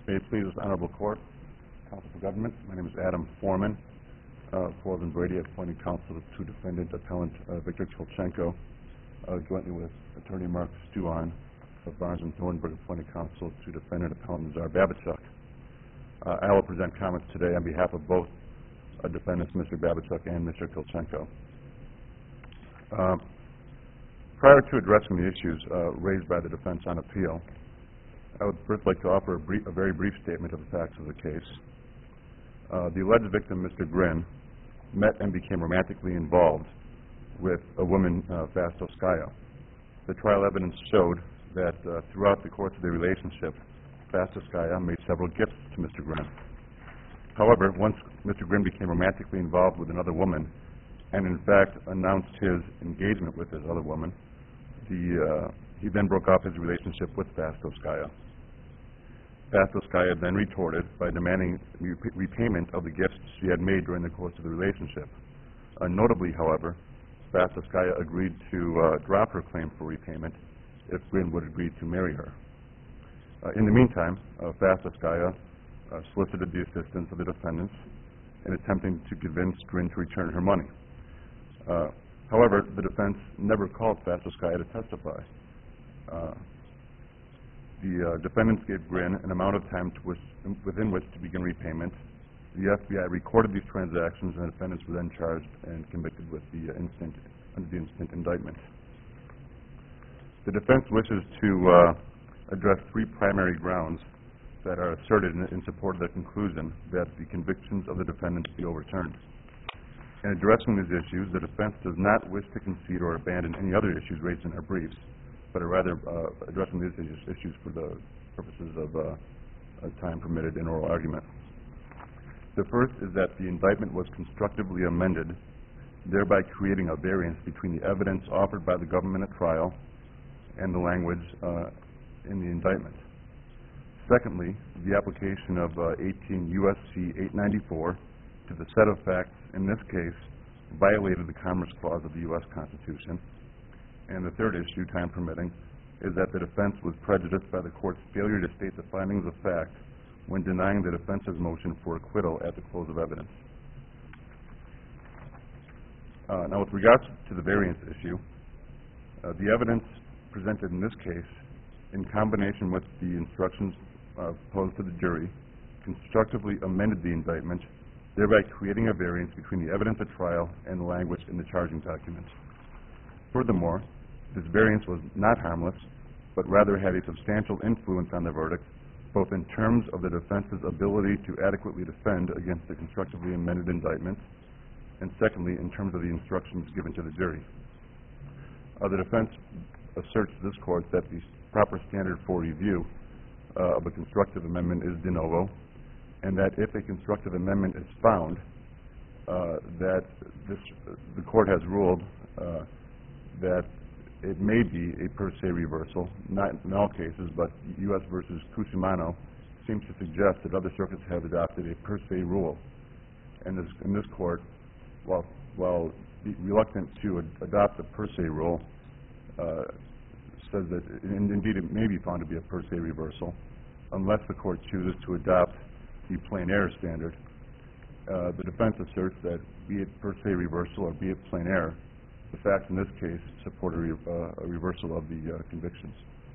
May it please this Honorable Court, Counsel for Government, my name is Adam Foreman. Forbes and Brady appointed counsel to defendant appellant Victor Kilchenko, jointly with attorney Mark Stuan of Barnes & Thornburg appointed counsel to defendant appellant Nazar Babichuk. I will present comments today on behalf of both defendants, Mr. Babichuk and Mr. Kilchenko. Prior to addressing the issues raised by the defense on appeal, I would first like to offer a very brief statement of the facts of the case. The alleged victim, Mr. Grin, met and became romantically involved with a woman, Fastovskaya. The trial evidence showed that throughout the course of the relationship, Fastovskaya made several gifts to Mr. Grin. However, once Mr. Grin became romantically involved with another woman, and in fact announced his engagement with this other woman, he then broke off his relationship with Fastovskaya. Fastovskaya then retorted by demanding repayment of the gifts she had made during the course of the relationship. Notably, however, Fastovskaya agreed to drop her claim for repayment if Grin would agree to marry her. In the meantime, Fastovskaya solicited the assistance of the defendants in attempting to convince Grin to return her money. However, the defense never called Fastovskaya to testify. The defendants gave Grin an amount of time within which to begin repayment. The FBI recorded these transactions, and the defendants were then charged and convicted with the instant indictment. The defense wishes to address three primary grounds that are asserted in support of the conclusion that the convictions of the defendants be overturned. In addressing these issues, the defense does not wish to concede or abandon any other issues raised in our briefs, but are rather addressing these issues for the purposes of time permitted in oral argument. The first is that the indictment was constructively amended, thereby creating a variance between the evidence offered by the government at trial and the language in the indictment. Secondly, the application of 18 U.S.C. 894 to the set of facts in this case violated the Commerce Clause of the U.S. Constitution. And the third issue, time permitting, is that the defense was prejudiced by the court's failure to state the findings of fact when denying the defense's motion for acquittal at the close of evidence. Now, with regards to the variance issue, the evidence presented in this case, in combination with the instructions posed to the jury, constructively amended the indictment, thereby creating a variance between the evidence at trial and the language in the charging document. Furthermore, this variance was not harmless, but rather had a substantial influence on the verdict, both in terms of the defense's ability to adequately defend against the constructively amended indictment, and secondly, in terms of the instructions given to the jury. The defense asserts to this court that the proper standard for review of a constructive amendment is de novo, and that if a constructive amendment is found, that the court has ruled that it may be a per se reversal, not in all cases, but U.S. versus Cusimano seems to suggest that other circuits have adopted a per se rule. And in this court, while reluctant to adopt a per se rule, says that indeed it may be found to be a per se reversal, unless the court chooses to adopt the plain error standard. The defense asserts that be it per se reversal or be it plain error, the facts in this case support a reversal of the convictions.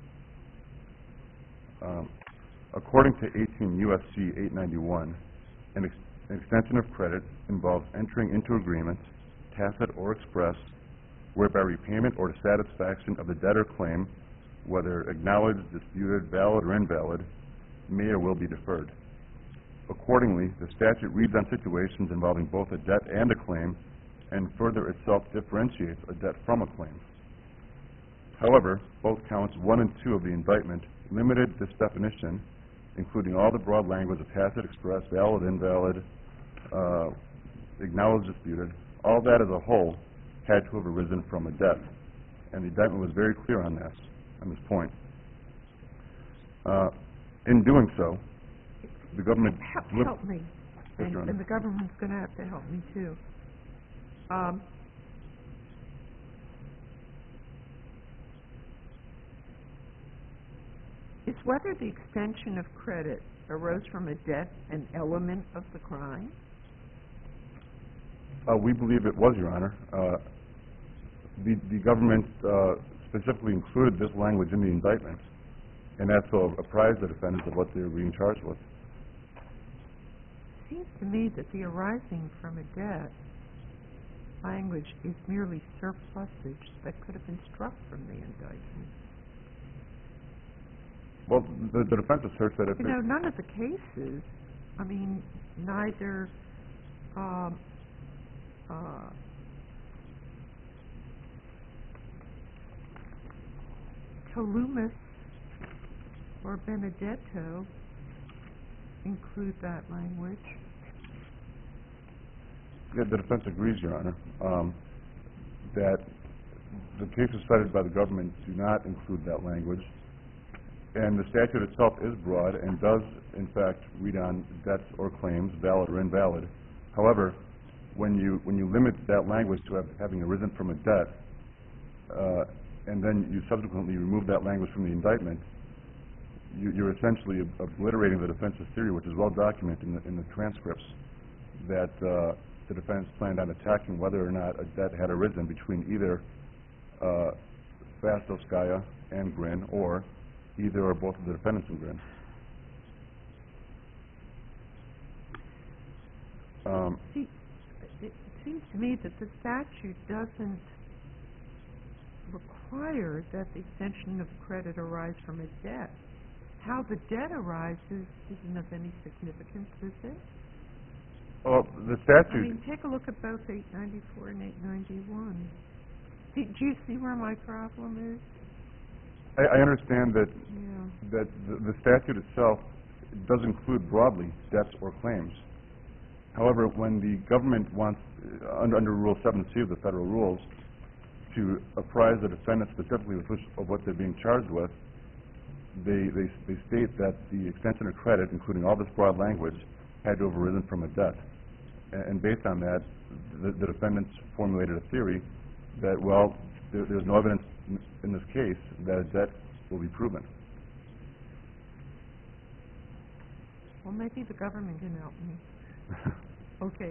According to 18 U.S.C. 891, an extension of credit involves entering into agreements, tacit or express, whereby repayment or satisfaction of the debtor claim, whether acknowledged, disputed, valid, or invalid, may or will be deferred. Accordingly, the statute reads on situations involving both a debt and a claim, and further itself differentiates a debt from a claim. However, both counts 1 and 2 of the indictment limited this definition, including all the broad language of tacit, express, valid, invalid, acknowledged, disputed. All that as a whole had to have arisen from a debt, and the indictment was very clear on this point. In doing so, the government... Help me. Yes, and the government's going to have to help me, too. It's whether the extension of credit arose from a debt an element of the crime? We believe it was, Your Honor. The government specifically included this language in the indictment, and that's to apprise the defendants of what they're being charged with. Seems to me that the arising from a debt language is merely surplusage that could have been struck from the indictment. Well, the defense asserts that if You know, none of the cases, I mean, neither Tolumas or Benedetto include that language. Yeah, the defense agrees, Your Honor, that the cases cited by the government do not include that language, and the statute itself is broad and does, in fact, read on debts or claims, valid or invalid. However, when you limit that language to having arisen from a debt, and then you subsequently remove that language from the indictment, you're essentially obliterating the defense's theory, which is well documented in the transcripts, that the defense planned on attacking whether or not a debt had arisen between either Fastoskaya and Grin, or either or both of the defendants in Grin. See, it seems to me that the statute doesn't require that the extension of credit arise from a debt. How the debt arises isn't of any significance, is it? Well, the statute... I mean, take a look at both 894 and 891. Do you see where my problem is? I understand that Yeah. that the statute itself does include broadly debts or claims. However, when the government wants, under Rule 7C of the federal rules, to apprise the defendant specifically of what they're being charged with, they state that the extension of credit, including all this broad language, had to have arisen from a debt. And based on that, the defendants formulated a theory that, well, there's no evidence in this case that a debt will be proven. Well, maybe the government can help me. Okay.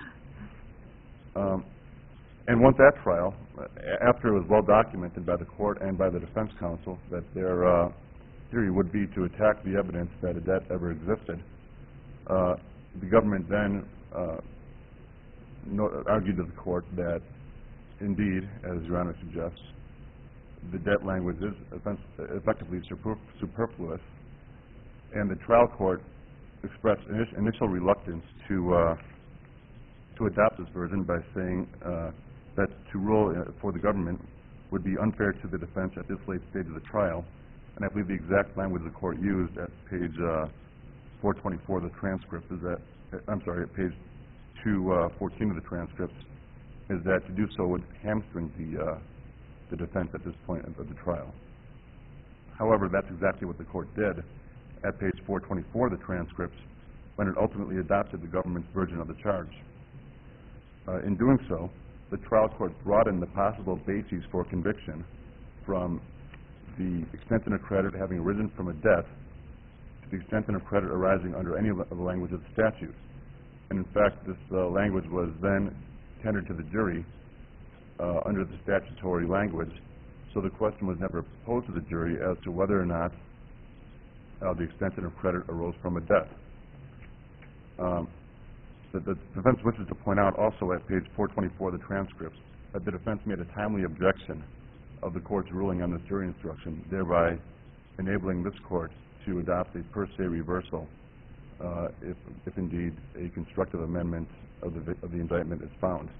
And once at trial, after it was well documented by the court and by the defense counsel that their theory would be to attack the evidence that a debt ever existed, the government then argued to the court that, indeed, as Your Honor suggests, the debt language is effectively superfluous, and the trial court expressed initial reluctance to adopt this version by saying that to rule for the government would be unfair to the defense at this late stage of the trial. And I believe the exact language the court used at page 424 of the transcript is that, I'm sorry, at page 214 of the transcript, is that to do so would hamstring the defense at this point of the trial. However, that's exactly what the court did at page 424 of the transcript when it ultimately adopted the government's version of the charge. In doing so, the trial court broadened the possible bases for conviction from the extension of credit having arisen from a debt to the extension of credit arising under any of the language of the statute. And in fact, this language was then tendered to the jury under the statutory language, so the question was never posed to the jury as to whether or not the extension of credit arose from a debt. The defense wishes to point out also at page 424 of the transcript that the defense made a timely objection of the court's ruling on this jury instruction, thereby enabling this court to adopt a per se reversal if indeed a constructive amendment of the indictment is found.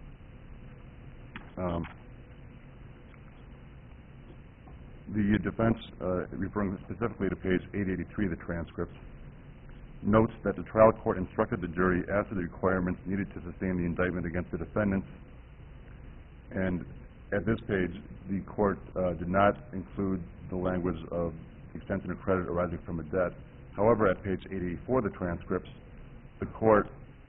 The defense, referring specifically to page 883 of the transcript, notes that the trial court instructed the jury as to the requirements needed to sustain the indictment against the defendants, and at this page the court did not include the language of extension of credit arising from a debt. However, at page 884 of the transcript, the court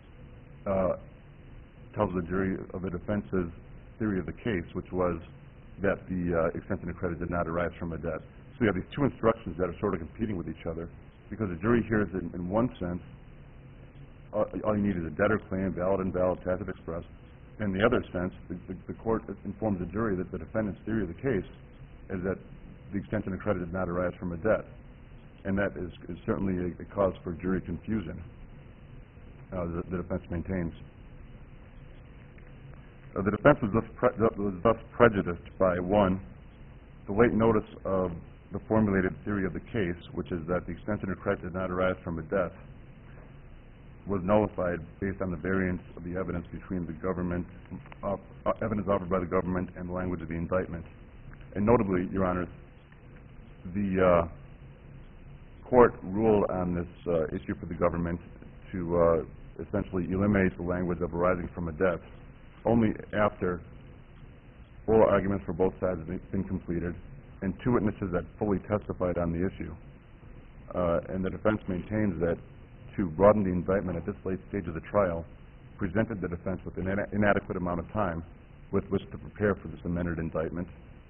tells the jury of the defense's theory of the case, which was that the extension of credit did not arise from a debt. So we have these two instructions that are sort of competing with each other, because the jury hears it in one sense, all you need is a debtor claim, valid, invalid, tacit, express. In the other sense, the court informs the jury that the defendant's theory of the case is that the extension of credit did not arise from a debt. And that is certainly a cause for jury confusion, the defense maintains. The defense was thus prejudiced by, one, the late notice of the formulated theory of the case, which is that the extension of credit did not arise from a debt, was nullified based on the variance of the evidence between the government, evidence offered by the government and the language of the indictment. And notably, Your Honors, the court ruled on this issue for the government to essentially eliminate the language of arising from a debt only after oral arguments for both sides had been completed and two witnesses had fully testified on the issue. And the defense maintains that to broaden the indictment at this late stage of the trial presented the defense with an inadequate amount of time with which to prepare for this amended indictment.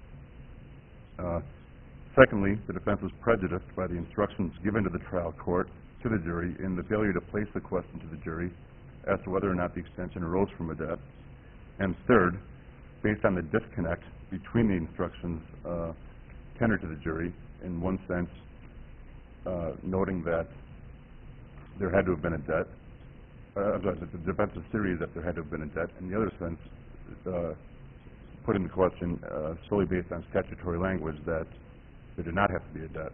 Secondly, the defense was prejudiced by the instructions given to the trial court, to the jury, in the failure to place the question to the jury as to whether or not the extension arose from a debt. And third, based on the disconnect between the instructions tendered to the jury, in one sense, noting that there had to have been a debt, the defense's theory is that there had to have been a debt, in the other sense, putting the question solely based on statutory language that there did not have to be a debt.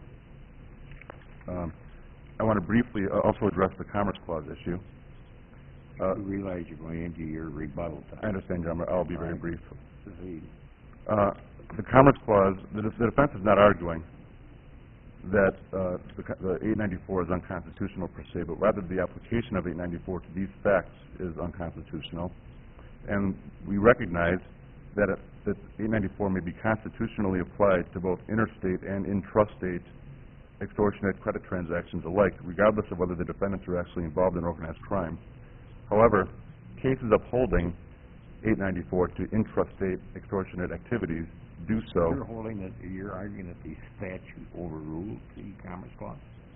I want to briefly also address the Commerce Clause issue. You realize you're going into your rebuttal time. I understand, John. I'll be very brief. Proceed. The Commerce Clause, the defense is not arguing that the 894 is unconstitutional per se, but rather the application of 894 to these facts is unconstitutional. And we recognize that 894 may be constitutionally applied to both interstate and intrastate extortionate credit transactions alike, regardless of whether the defendants are actually involved in organized crime. However, cases upholding 894 to intrastate extortionate activities do so. You're arguing that the statute overruled the Commerce Clause?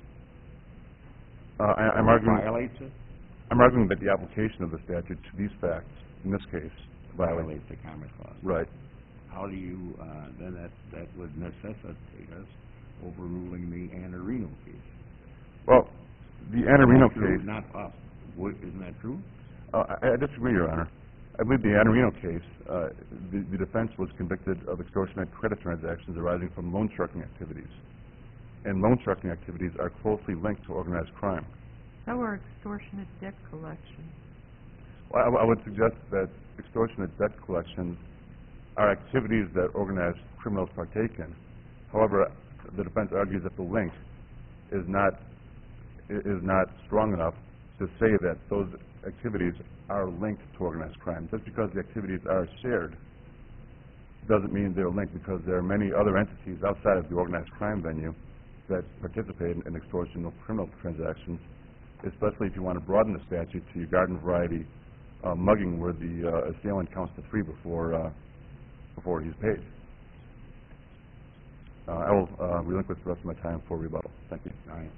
I'm arguing violates it? I'm arguing that the application of the statute to these facts, in this case, violates the Commerce Clause. Right. How do you then that would necessitate us overruling the Anarino case? Well, the Anarino case. Not us. Isn't that true? I disagree, Your Honor. I believe the Anarino case, the defense was convicted of extortionate credit transactions arising from loan sharking activities. And loan sharking activities are closely linked to organized crime. So are extortionate debt collections. Well, I would suggest that extortionate debt collections are activities that organized criminals partake in. However, the defense argues that the link is not strong enough to say that those activities are linked to organized crime. Just because the activities are shared doesn't mean they're linked, because there are many other entities outside of the organized crime venue that participate in extortion of criminal transactions, especially if you want to broaden the statute to your garden variety mugging where the assailant counts to 3 before he's paid. I will relinquish the rest of my time for rebuttal. Thank you. All right.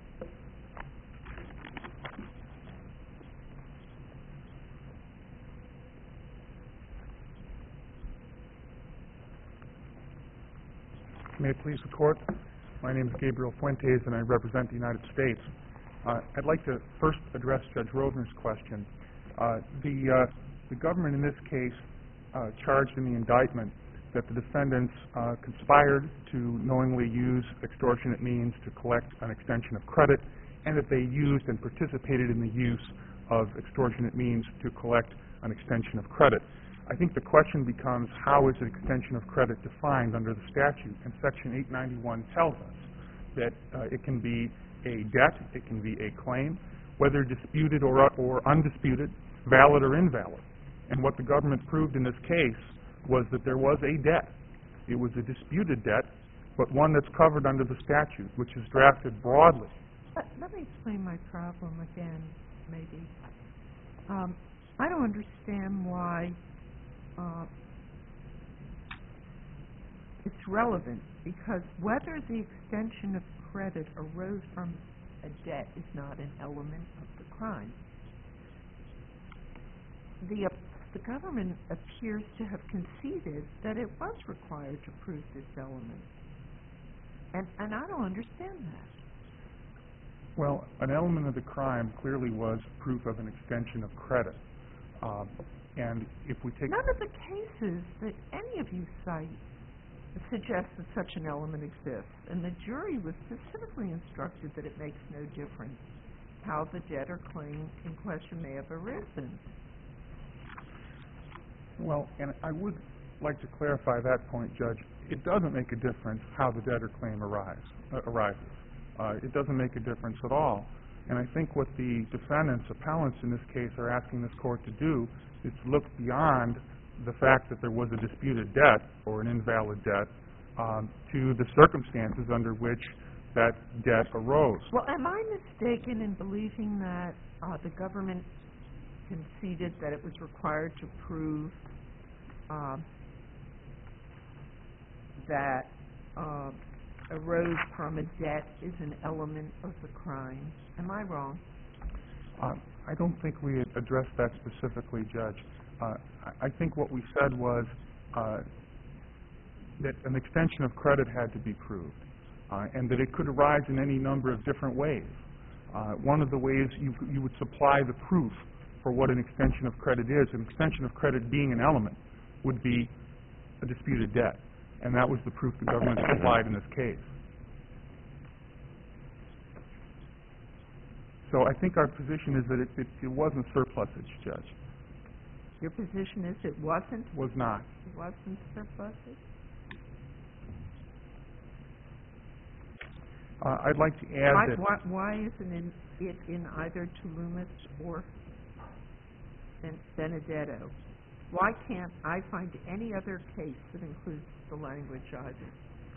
May it please the Court. My name is Gabriel Fuentes, and I represent the United States. I'd like to first address Judge Roedner's question. The government in this case charged in the indictment that the defendants conspired to knowingly use extortionate means to collect an extension of credit, and that they used and participated in the use of extortionate means to collect an extension of credit. I think the question becomes, how is an extension of credit defined under the statute? And Section 891 tells us that it can be a debt, it can be a claim, whether disputed or undisputed, valid or invalid. And what the government proved in this case was that there was a debt. It was a disputed debt, but one that's covered under the statute, which is drafted broadly. Let me explain my problem again, maybe. I don't understand why it's relevant, because whether the extension of credit arose from a debt is not an element of the crime. The government appears to have conceded that it was required to prove this element. And I don't understand that. Well, an element of the crime clearly was proof of an extension of credit. And if we take... None of the cases that any of you cite suggest that such an element exists, and the jury was specifically instructed that it makes no difference how the debt or claim in question may have arisen. Well, and I would like to clarify that point, Judge. It doesn't make a difference how the debt or claim arises. It doesn't make a difference at all. And I think what the defendants, appellants in this case, are asking this court to do is to look beyond the fact that there was a disputed debt or an invalid debt to the circumstances under which that debt arose. Well, am I mistaken in believing that the government conceded that it was required to prove that arose from a debt is an element of the crime? Am I wrong? I don't think we addressed that specifically, Judge. I think what we said was that an extension of credit had to be proved, and that it could arise in any number of different ways. One of the ways you would supply the proof for what an extension of credit is, an extension of credit being an element, would be a disputed debt. And that was the proof the government supplied in this case. So I think our position is that it wasn't surplusage, Judge. Your position is it wasn't? Was not. It wasn't surplusage? I'd like to add why isn't it in either Tulumis or Benedetto? Why can't I find any other case that includes the language either?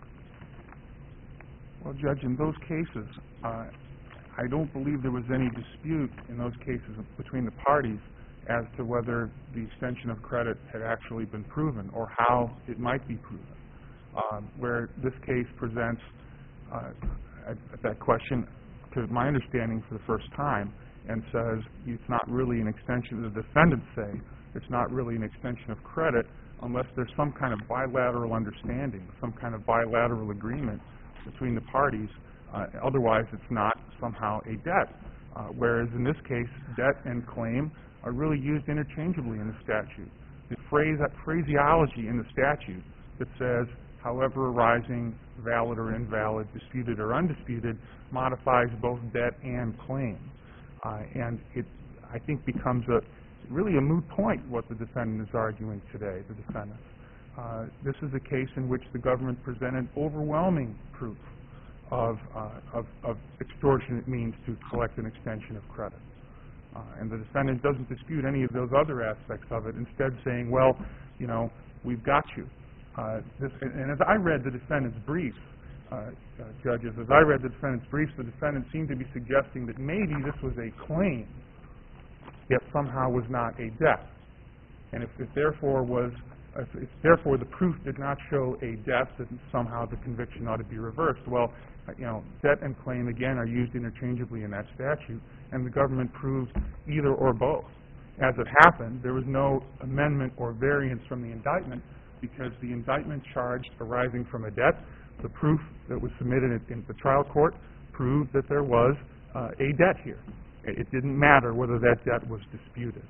Well, Judge, in those cases, I don't believe there was any dispute in those cases between the parties as to whether the extension of credit had actually been proven or how it might be proven. Where this case presents that question, to my understanding, for the first time, and says it's not really an extension, the defendants say it's not really an extension of credit unless there's some kind of bilateral understanding, some kind of bilateral agreement between the parties. Otherwise, it's not somehow a debt. Whereas in this case, debt and claim are really used interchangeably in the statute. The phraseology in the statute that says, however arising, valid or invalid, disputed or undisputed, modifies both debt and claim. And it, I think, becomes really a moot point what the defendant is arguing today, the defendants. This is a case in which the government presented overwhelming proof of extortionate means to collect an extension of credit. And the defendant doesn't dispute any of those other aspects of it, instead saying, well, you know, we've got you. And as I read the defendant's briefs, judges, as I read the defendant's briefs, the defendant seemed to be suggesting that maybe this was a claim, yet somehow was not a debt. And if therefore the proof did not show a debt, that somehow the conviction ought to be reversed. Well, you know, debt and claim, again, are used interchangeably in that statute, and the government proved either or both. As it happened, there was no amendment or variance from the indictment, because the indictment charged arising from a debt, the proof that was submitted in the trial court proved that there was a debt here. It didn't matter whether that debt was disputed.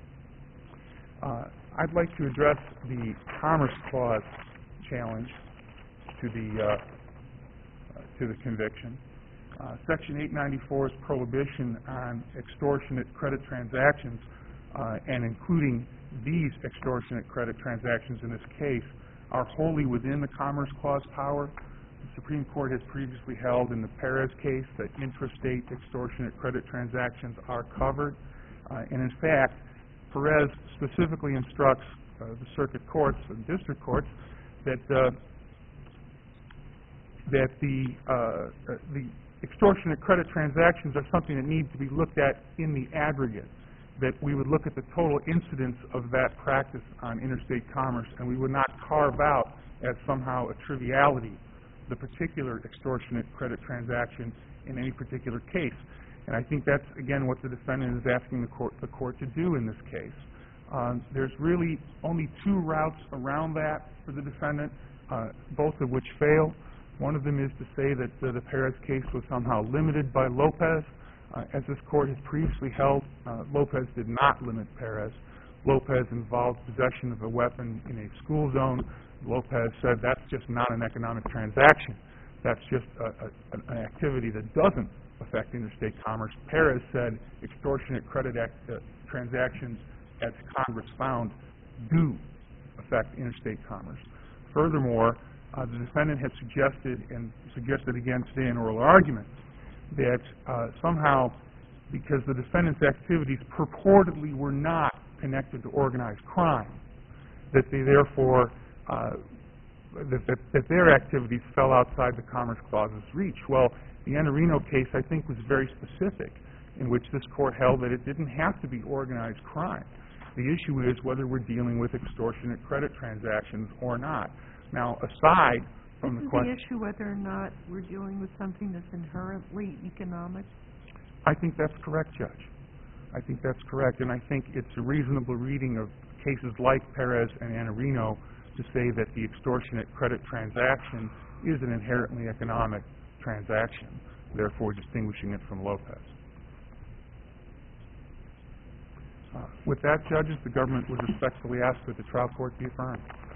I'd like to address the Commerce Clause challenge to the conviction. Section 894's prohibition on extortionate credit transactions, and including these extortionate credit transactions in this case, are wholly within the Commerce Clause power. The Supreme Court has previously held in the Perez case that intrastate extortionate credit transactions are covered. And in fact, Perez specifically instructs the circuit courts and district courts that the extortionate credit transactions are something that needs to be looked at in the aggregate, that we would look at the total incidence of that practice on interstate commerce, and we would not carve out as somehow a triviality the particular extortionate credit transaction in any particular case. And I think that's, again, what the defendant is asking the court to do in this case. There's really only two routes around that for the defendant, both of which fail. One of them is to say that the Perez case was somehow limited by Lopez. As this court has previously held, Lopez did not limit Perez. Lopez involved possession of a weapon in a school zone. Lopez said that's just not an economic transaction. That's just an activity that doesn't affect interstate commerce. Perez said extortionate credit transactions, as Congress found, do affect interstate commerce. Furthermore, the defendant had suggested again today in oral argument that somehow, because the defendant's activities purportedly were not connected to organized crime, that they therefore that their activities fell outside the Commerce Clause's reach. Well, the Iannarino case, I think, was very specific, in which this court held that it didn't have to be organized crime. The issue is whether we're dealing with extortionate credit transactions or not. Now, aside from the question... Isn't the issue whether or not we're dealing with something that's inherently economic? I think that's correct, Judge. I think that's correct, and I think it's a reasonable reading of cases like Perez and Iannarino to say that the extortionate credit transaction is an inherently economic transaction, therefore distinguishing it from Lopez. With that, judges, the government would respectfully ask that the trial court be affirmed.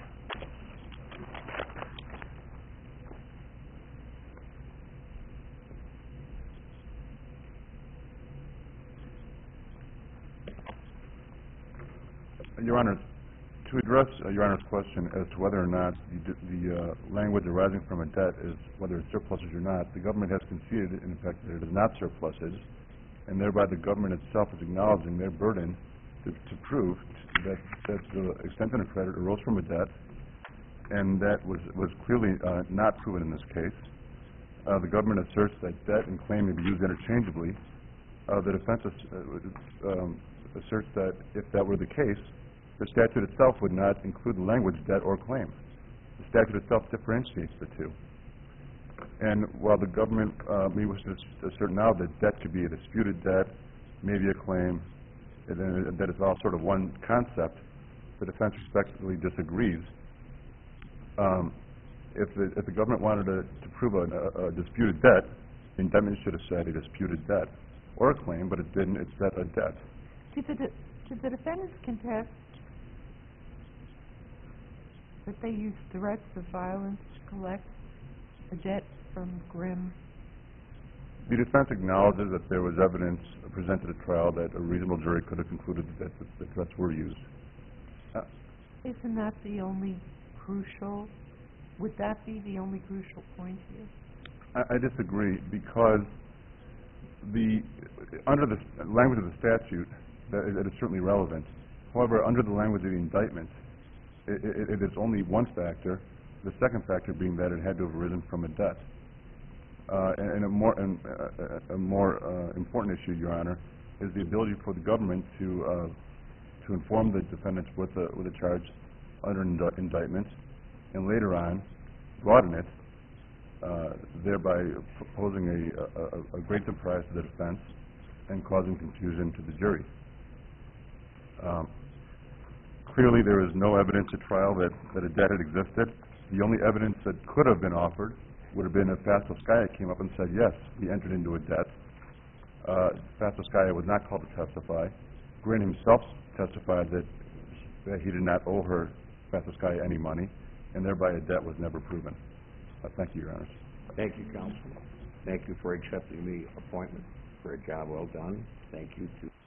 Your Honor, to address Your Honor's question as to whether or not the language arising from a debt is whether it's surplusage or not, the government has conceded, in effect, that it is not surplusage, and thereby the government itself is acknowledging their burden to prove that the extension of credit arose from a debt, and that was clearly not proven in this case. The government asserts that debt and claim may be used interchangeably. The defense asserts that if that were the case, the statute itself would not include the language debt or claim. The statute itself differentiates the two. And while the government may wish to assert now that debt could be a disputed debt, maybe a claim, and that it's all sort of one concept, the defense respectfully disagrees. If the government wanted to prove a disputed debt, the indictment should have said a disputed debt or a claim, but it didn't. It said a debt. Did the defendants contest that they used threats of violence to collect a debt from Grimm? The defense acknowledges that there was evidence presented at trial that a reasonable jury could have concluded that the threats were used. Isn't that the only crucial? Would that be the only crucial point here? I disagree, because under the language of the statute, it is certainly relevant. However, under the language of the indictment, it is only one factor, the second factor being that it had to have arisen from a debt. And a more important issue, Your Honor, is the ability for the government to inform the defendants with a charge under indictment, and later on broaden it, thereby posing a great surprise to the defense and causing confusion to the jury. Clearly, there is no evidence at trial that a debt had existed. The only evidence that could have been offered would have been if Fastoskaya came up and said, yes, he entered into a debt. Fastoskaya was not called to testify. Grimm himself testified that he did not owe Fastoskaya any money, and thereby a debt was never proven. Thank you, Your Honor. Thank you, Counsel. Thank you for accepting the appointment for a job well done. Thank you to